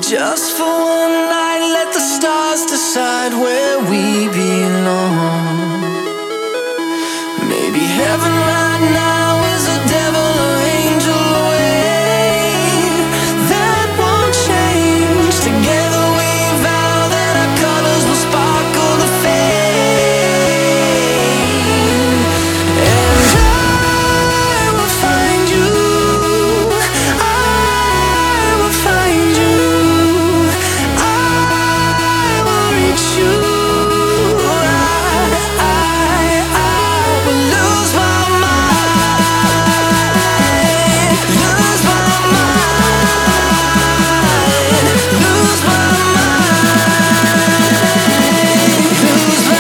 Just for one night, let the stars decide where we belong. Maybe heaven right now is a devil or angel away. That won't change. Together we vow that our colors will sparkle the flame. And I will find you. I will find you. I will reach you. I will lose my mind. Lose my mind. Lose my mind. Lose my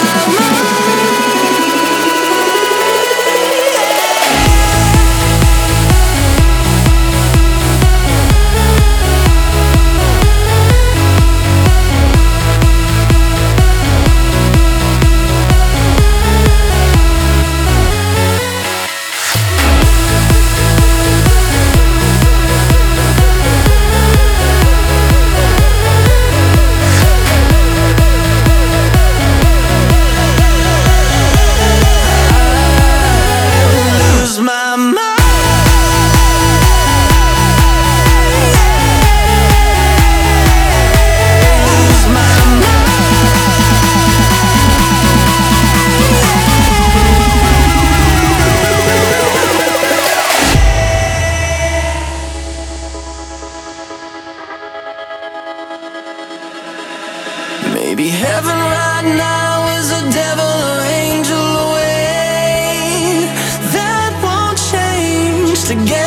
lose my mind. Maybe heaven right now is a devil or angel away. That won't change. Together